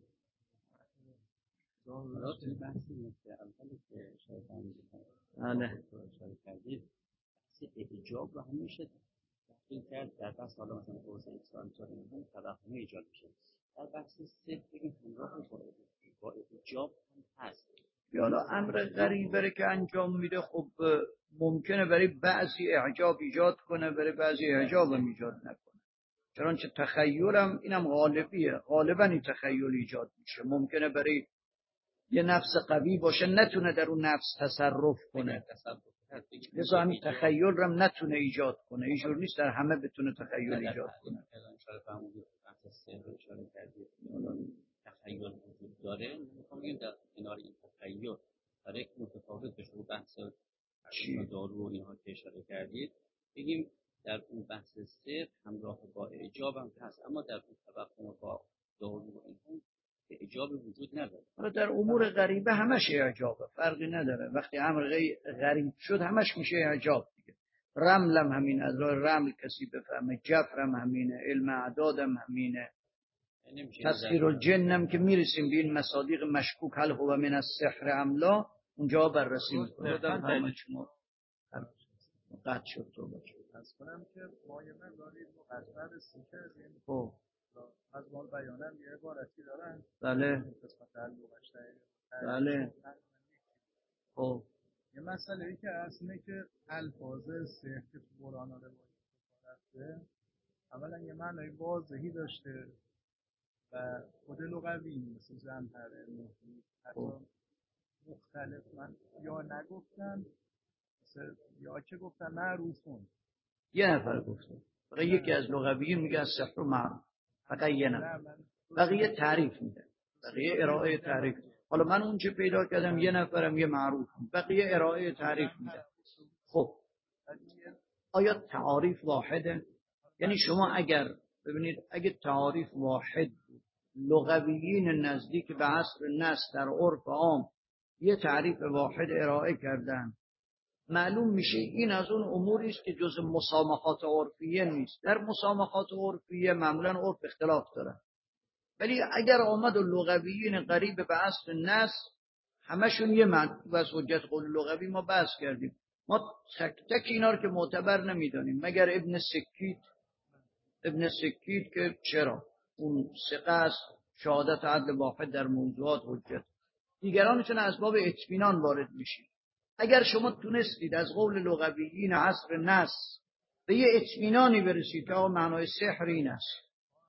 ظاهرات بحثی مثل اولی که شایدان بله اشاره کردید، بحث اعجاب رو همیشه تحقیل کرد در بحث حالا مثلا قرص انسان چاره هم توهم ایجاد میشه. در بحث صدق این همراه با اعجاب هم هست. حالا امر غریبه که انجام میده، خب ممکنه برای بعضی اعجاب ایجاد کنه، برای بعضی اعجاب هم ایجاد نکنه. چنانچه تخیلم اینم غالبیه، غالبا این تخیل ایجاد میشه. ممکنه برای یه نفس قوی باشه نتونه در اون نفس تصرف کنه، لذا همین تخیل رو هم نتونه ایجاد کنه. اینجور نیست در همه بتونه تخیل ایجاد کنه. تخیل وجود داره، میخوام بگم در کنار این تخیل برای متفاوت بشه و بحث دارو و اینها که اشاره کردید، بگیم در اون بحث صدق همراه با اعجاب هم هست، اما در اون توهم با دارو و اینها اعجاب وجود نداره. حالا در امور غریبه همش اعجابه، فرقی نداره. وقتی امر غریب شد همش میشه اعجاب دیگه. رمل هم همین، از راه رمل کسی بفهمه، جفر هم همینه، علم اعداد هم همینه، تسخیر الجن هم که میرسیم به این مصادیق مشکوک هل هو من السحر ام لا، اونجا بررسی میکنه. در شما قطع شد تو باشه از کنم که مایمه دارید مقدر سیکردیم خب از مال بیانم یه عبارتی دارن. بله قسمت علومش بله خب یه مسئله ای که اصله که الفاظ سحر که تو قرآن ها روایت رفته اولا یه معنی واضحی داشته و خود لغوی مثل زمهره محیط حتی مختلف من یا نگفتن مثل یا که گفتن معروفون یه نفر گفته فقط یکی از لغویین میگه از سحر و معروف، فقط یه نفر، بقیه تعریف میده، بقیه ارائه تعریف. حالا من اون چه پیدا کردم یه نفرم یه معروف، بقیه ارائه تعریف میده. خب آیا تعاریف واحده؟ یعنی شما اگر ببینید اگه تعاریف واحد بود، لغویین نزدیک به عصر نص در عرف عام یه تعریف واحد ارائه کردن، معلوم میشه این از اون اموری است که جز مسامحات عرفیه نیست. در مسامحات عرفیه معمولا عرف اختلاف داره، ولی اگر آمد و لغویین قریب به عصر نص همشون یه معنی و حجت قول لغوی ما بحث کردیم. ما تک تک اینا رو که معتبر نمیدانیم مگر ابن سکیت. ابن سکیت که چرا اون ثقه است، شهادت عدل واحد در موضوعات حجت، دیگرانشون اسباب اطمینان وارد میشید. اگر شما تونستید از قول لغویین عصر نص به یه اطمینانی برسید که آقا معنای سحر این است،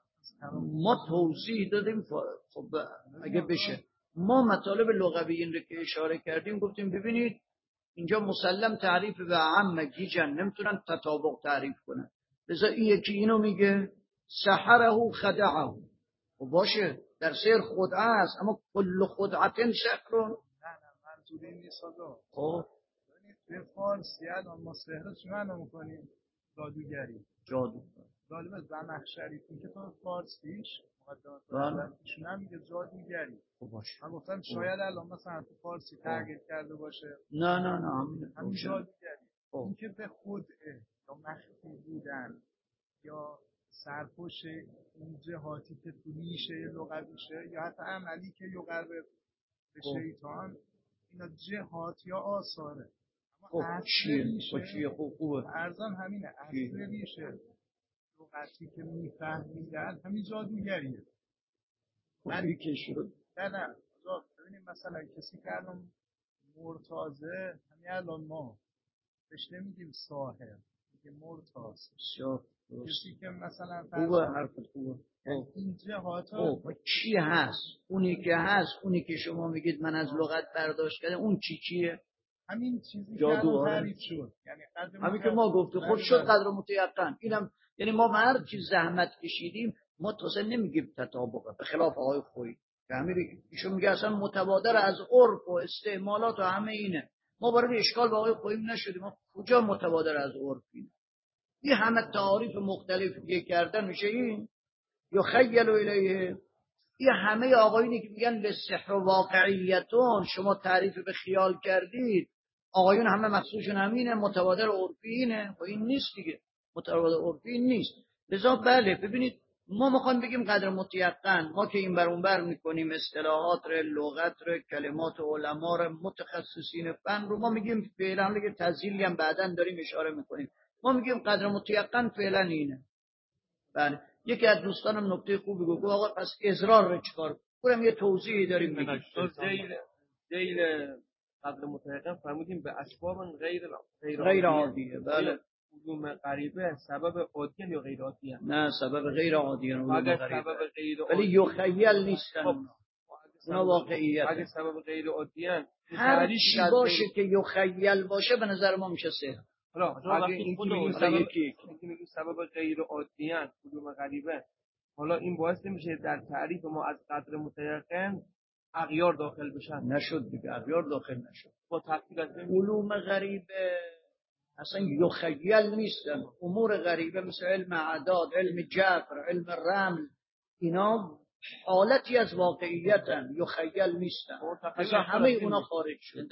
ما توضیح دادیم. خب اگه بشه ما مطالب لغویین رو که اشاره کردیم گفتیم ببینید اینجا مسلم تعریف به عام گیجن، نمیتونن تطابق تعریف کنن، لذا این یکی اینو میگه سحره خدعه. خب باشه در سحر خدعه است، اما کل خدعتن سحرون. نه نه منظور این نیست آقا. خب توی فارسی الان ما سحر چی معنی میکنیم؟ جادوگری. جادو ظالم زمخشری که تو فارسیش بله ایشون هم میگه جادوگری. خب باشه من گفتم شاید الان مثلا تو فارسی تغییر کرده باشه. نه نه نه همین همین جادوگری. خب این که به خدعه یا مخفی بودن یا سرپوش این جهاتی که تو نیشه لغویشه یا حتی عملی که یقرب به شیطان، اینا جهات یا آثاره. اما چیه؟ چیه؟ خوب خوبه. ارزان همینه، اصل ریشه لغتی که میفهمیدن همین جادوگریه. ولی که شد نه نه ببینیم مثلا کسی که الان مرتازه، همین الان ما بهش نمیگیم ساحر، میگیم مرتاز. کسی که مثلا خوبه، حرفت خوبه. این جهاتا چی هست؟ اونی که هست، اونی که شما میگید من از لغت برداشت کردم، اون چی چیه؟ همین چیزی که الان تعریف شد، یعنی همین که ما گفتیم خود شد قدر متیقن. اینم یعنی ما هر چیز زحمت کشیدیم، ما توسه نمیگیم تطابقه، به خلاف آقای خویی که همین ایشون میگه اصلا متبادر از عرف و استعمالات و همه اینه. ما وارد اشکال با آقای خویی نشدیم. ما کجا متبادر از عرف اینه؟ این همه تعاریف مختلف دیگه کردن میشه این یخیل الیه. این همه آقایونی که میگن به سحر و واقعیتون شما تعریف به خیال کردید، آقایون همه مقصودشون همینه، متبادر عرفی اینه. و این نیست دیگه، متبادر عرفی این نیست. لذا بله ببینید ما میخوایم بگیم قدر متیقن، ما که این بر اون بر میکنیم اصطلاحات رو، لغت رو، کلمات علما رو، متخصصین فن رو، ما میگیم فعلا دیگه تذیلی هم بعداً داریم اشاره میکنیم، ما میگیم قدر متیقن فعلا اینه. بله یکی از دوستانم نکته خوبی گفت، آقا پس اضرار رو چیکار کنیم؟ یه توضیحی داریم میگیم. دیل دیل قدر متیقن فرمودیم به اسباب غیر غیر عادیه. بله علوم غریبه سبب عادیه یا غیر عادیه؟ نه سبب غیر عادیه. اگه سبب غیر عادیه ولی یخیل نیستن اونا واقعیت. اگه سبب غیر عادیه هر چی باشه که یخیل باشه به نظر ما میشه سحر. حالا اگه این سبب میگیم سبب غیر عادیه علوم غریبه، حالا این باعث نمیشه در تعریف ما از قدر متیقن اغیار داخل بشن؟ نشد دیگه، اغیار داخل نشد. با تفصیل علوم غریبه اصلا یخیل نیستن. امور غریبه مثل علم اعداد، علم جبر، علم رمل، اینا حالتی از واقعیتن، یخیل نیستن. اصلا همه اونا خارج شد.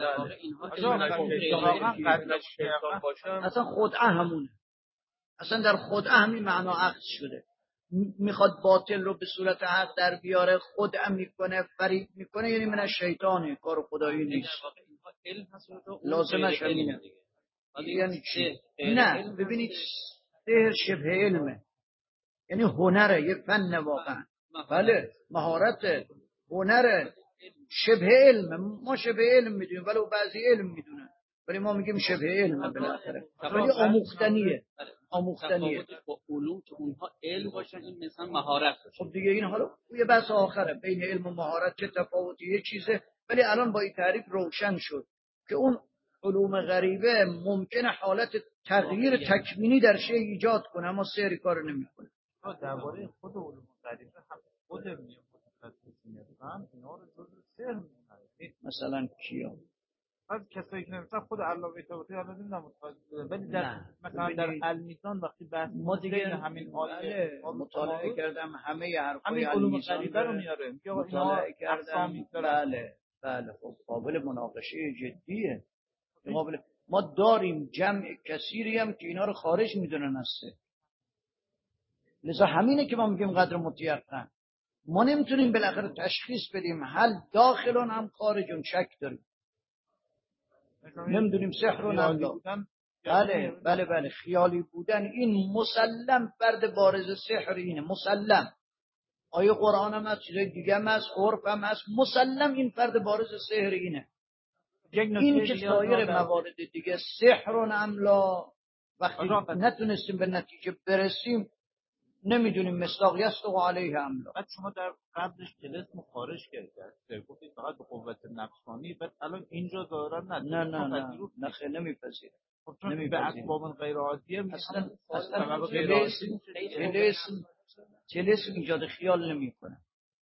اصلا خدعه همونه. اصلا در خدعه همین معنا اخذ شده. میخواد باطل رو به صورت حق در بیاره، خدعه میکنه، فریب میکنه، یعنی من شیطانه، کار خدایی نیست. لازمش همینه. یعنی چی؟ نه ببینید سحر شبه علمه، یعنی هنره، یه فن واقعا. بله مهارت، هنره، شبه علمه. ما شبه علم میدونیم ولی بعضی علم میدونن، ولی ما میگیم شبه علمه بالاخره، ولی آموختنیه. آموختنیه با علوم که اونها علم باشن، این مثلا مهارت باشه. خب دیگه این حالا یه بحث آخره بین علم و مهارت چه تفاوتی، یه چیزه. ولی الان با این تعریف روشن شد که اون علوم غریبه ممکنه حالت تغییر تکوینی در شی ایجاد کنه، اما سحر کار نمیکنه. درباره خود علوم غریبه هم خود متخصصین فهم اینا رو جزء سحر می‌دونن. مثلا کیا؟ از کسایی که مثلا خود علامه طباطبایی الان نمیدونم متخصص، ولی در مثلا در المیزان وقتی بحث ما دیگه همین آیه مطالعه کردم همه حرفای علوم غریبه رو میاره، میگه مطالعه کردم. بله بله خب قابل مناقشه جدیه. قابل ما داریم جمع کثیری هم که اینا رو خارج میدونن از سحر. لذا همینه که ما میگیم قدر متیقن. ما نمیتونیم بالاخره تشخیص بدیم هل داخلون هم خارجون، شک داریم. نمیدونیم سحر و نه. بله بله بله خیالی بودن این مسلم فرد بارز سحر اینه، مسلم. آیه قرآن هم هست، چیزای دیگه هم هست، عرف هم هست، مسلم این فرد بارز سحر اینه. این که سایر موارد دیگه سحر و نملا وقتی نتونستیم به نتیجه برسیم نمیدونیم مصداق یستق علیه املا. بعد شما در قبلش طلسم خارج کردید، گفتید فقط به قوت نفسانی، بعد الان اینجا دارن نه نه نه نه نه نمیپذیره. خب چون به اسباب غیر عادیه اصلا اصلا طلسم طلسم ایجاد خیال نمیکنه.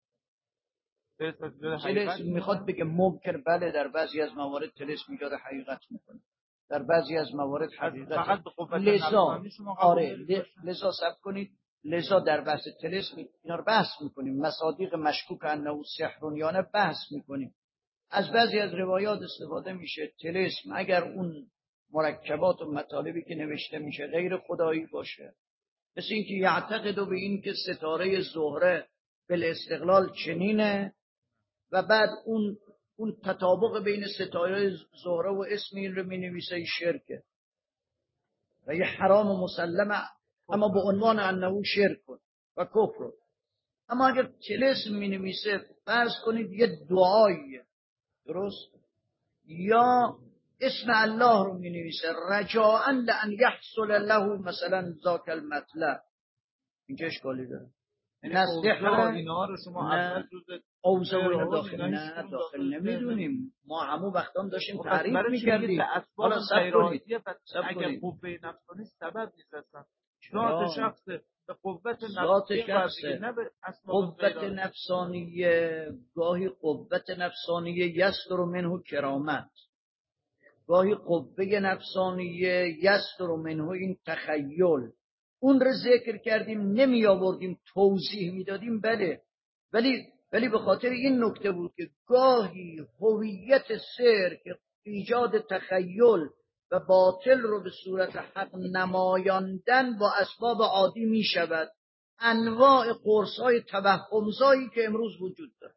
طلسم میخواد بگه ممکن بله در بعضی از موارد طلسم ایجاد حقیقت میکنه، در بعضی از موارد حقیقت. لذا آره لذا سب کنید، لذا در بحث طلسم اینا رو بحث میکنیم، مصادیق مشکوک انه سحر یا نه بحث میکنیم. از بعضی از روایات استفاده میشه طلسم اگر اون مرکبات و مطالبی که نوشته میشه غیر خدایی باشه، مثل اینکه یعتقد به این که ستاره زهره بالاستقلال چنینه و بعد اون اون تطابق بین ستاره زهره و اسم این رو می نویسه شرکه و یه حرام مسلمه، اما به عنوان انه شرک و کفر. اما اگر طلسم می نویسه فرض کنید یه دعاییه، درست، یا اسم الله رو می نویسه رجاءً لأن یحصل له مثلا ذاک المطلب، اینجا اشکالی داره. اوضاع اینا رو شما اول جز اوضاع و اینا داخل نه داخل نمیدونیم، ما همون وقتام داشتیم تعریف میکردیم. حالا سب کنید اگر قوه نفسانی سبب نیست اصلا ذات شخص به قوت نفسانی قوت نفسانیه، گاهی قوت نفسانیه یستر منه کرامت، گاهی قوه نفسانیه یستر منه این تخیل. اون رو ذکر کردیم نمی آوردیم توضیح میدادیم، بله، ولی ولی به خاطر این نکته بود که گاهی هویت سر که ایجاد تخیل و باطل رو به صورت حق نمایاندن با اسباب عادی می شود. انواع قرص‌های توهمزایی که امروز وجود داره،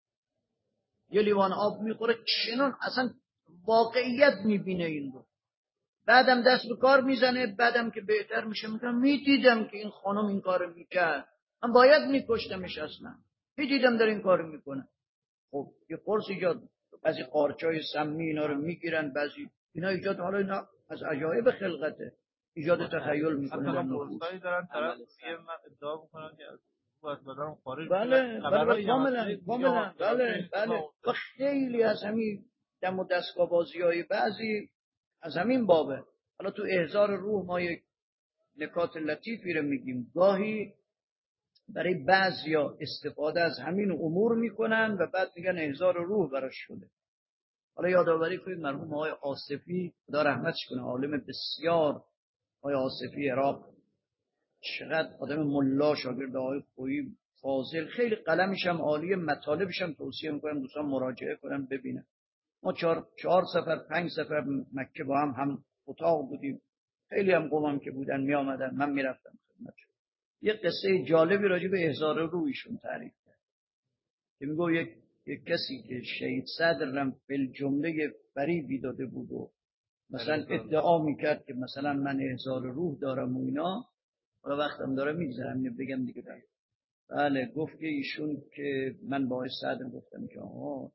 یه لیوان آب میخوره چنان اصلا واقعیت میبینه این رو، بعدم دست به کار میزنه، بعدم که بهتر میشه میگم میدیدم که این خانم این کار میکرد، من باید میکشتمش، اصلا میدیدم در این کار میکنه. خب یه قرص ایجاد، بعضی قارچای سمی اینا رو میگیرن، بعضی اینا ایجاد، حالا اینا از عجایب خلقته، ایجاد تخیل میکنه در نفوس. دارن طرف میگه من ادعا میکنم که از بدن خارج بله بله کاملا کاملا بله بله و خیلی از همین دم و دستگاه بازی‌های بعضی از همین بابه. حالا تو احضار روح ما یک نکات لطیفی رو میگیم، گاهی برای بعضیا استفاده از همین امور میکنن و بعد میگن احضار روح براش شده. حالا یادآوری کنید مرحوم آقای آصفی خدا رحمتش کنه، عالم بسیار، آقای آصفی عراق، چقدر آدم ملا، شاگرد آقای خویی فاضل، خیلی قلمش هم عالیه، مطالبش هم توصیه میکنم دوستان مراجعه کنن ببینن. ما چهار, چهار سفر پنج سفر مکه با هم هم اتاق بودیم، خیلی هم قومم که بودن می آمدن، من می رفتم خدمتشون. یه قصه جالبی راجع به احضار روحشون تعریف کرد که میگو یک یک کسی که شهید صدرم بالجمله فریبی داده بود و مثلا ادعا میکرد که مثلا من احضار روح دارم و اینا، حالا وقتم داره میگذرم بگم دیگه دارم. بله گفت که ایشون که من با صدر گفتم که آها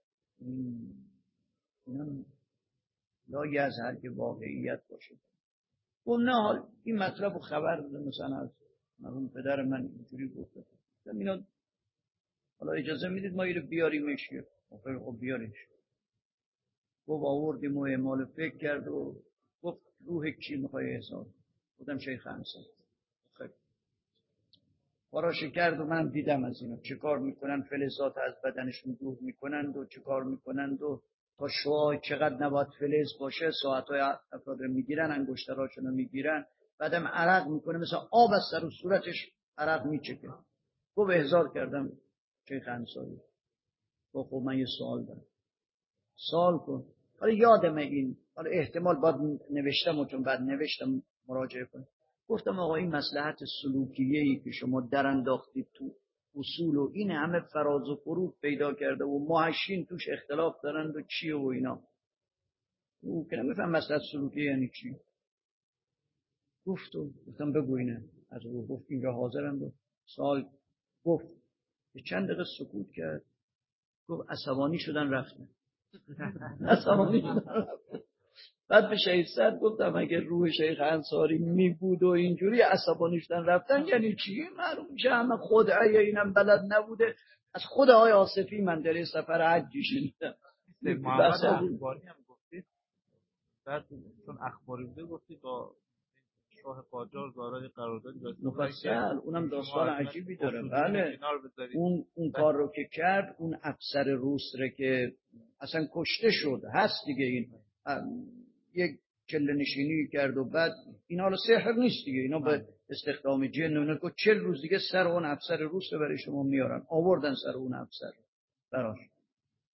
اینا لا یظهر که واقعیت باشه. گفت نه حال این مطلب و خبر مثلا از مرحوم پدر من اینجوری گفته، اینا حالا اجازه میدید ما اینو بیاریمش؟ خب بیاریمش. گفت آوردیم و اعمال فکر کرد و گفت روح کی میخوای احسان؟ بودم شیخ انصاری. خب پاراشو کرد و من دیدم از اینا چه کار میکنن، فلزات از بدنشون دور میکنند و چه کار میکنند و تا شعاع چقدر نباید فلز باشه، ساعتهای افراد رو میگیرن، انگشتراشون رو میگیرن، بعدم عرق میکنه مثل آب از سر و صورتش عرق میچکه. گفت احضار کردم شیخ انصاری. گفت خب من یه سوال دارم. سوال کن. حالا یادم این، حالا احتمال باید نوشتم و چون بعد نوشتم مراجعه کنم. گفتم آقا این مصلحت سلوکیه‌ای که شما در انداختید تو اصول و این همه فراز و فرود پیدا کرده و موحشین توش اختلاف دارند و چیه و اینا، او که نمیفهم مصلحت سلوکیه یعنی چی. گفت و گفتم بگو اینه از او. گفت اینجا حاضرم دو سال. گفت به چند دقیقه سکوت کرد، گفت عصبانی شدن رفتن. عصبانی شدن رفتن. بعد به شهید صدر گفتم اگر روح شیخ انصاری می بود و اینجوری عصبانی شدن رفتن یعنی چی؟ معلوم میشه همه خدعه اینم بلد نبوده. از خود آقای آصفی من در این سفر حجی شنیدم. محمد اخباری هم گفتید، بعد چون اخباری بوده گفتید با شاه قاجار دارای قراردادی داشت مفصل، اونم داستان عجیبی داره. بله اون اون کار رو که کرد، اون افسر روس رو که اصلا کشته شد هست دیگه، این یک کله نشینی کرد و بعد این حالا سحر نیست دیگه، اینا به استخدام جن اونا که چهل روز دیگه سر اون افسر روس رو برای شما میارن. آوردن سر اون افسر براش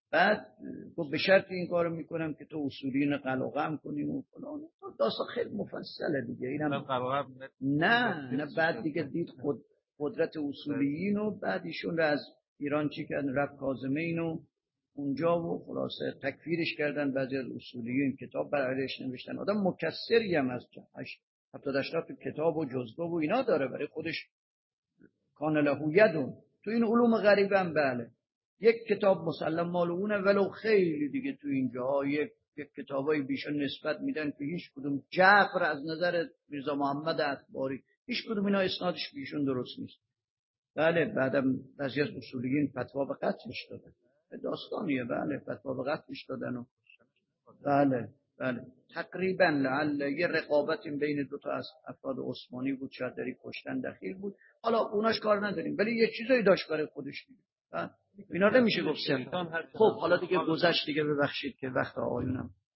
بعد گفت به شرطی این کارو میکنم که تو اصولیین قلقم کنیم و فلان. داستان خیلی مفصله دیگه. اینم نه نه بعد دیگه دید خود قدرت اصولیین و بعد ایشون رو از ایران چی کردن، رفت کاظمین و اونجا و خلاصه تکفیرش کردن. بعضی از اصولیین کتاب بر علیهش نوشتن. آدم مکثری هم از هفتاد هشتاد کتاب و جزوه و اینا داره برای خودش. کان له یدون. تو این علوم غریبه هم بله یک کتاب مسلم مال اونه، ولو خیلی دیگه تو اینجا یک یک کتابای بیشون نسبت میدن که هیچ کدوم جعفر از نظر میرزا محمد اخباری هیچ کدوم اینا اسنادش بیشون درست نیست. بله بعدم بعضی از اصولیین فتوا به قتلش دادن. داستانیه. بله فتوا به قتلش دادن و بله بله تقریبا لعل یه رقابت بین دو تا از افراد عثمانی بود، شاید در کشتن دخیل بود. حالا اوناش کار نداریم، ولی یه چیزایی داشت برای خودش دیگه. اینا نمیشه گفت. خب حالا دیگه گذشت دیگه، ببخشید که وقت آقایونم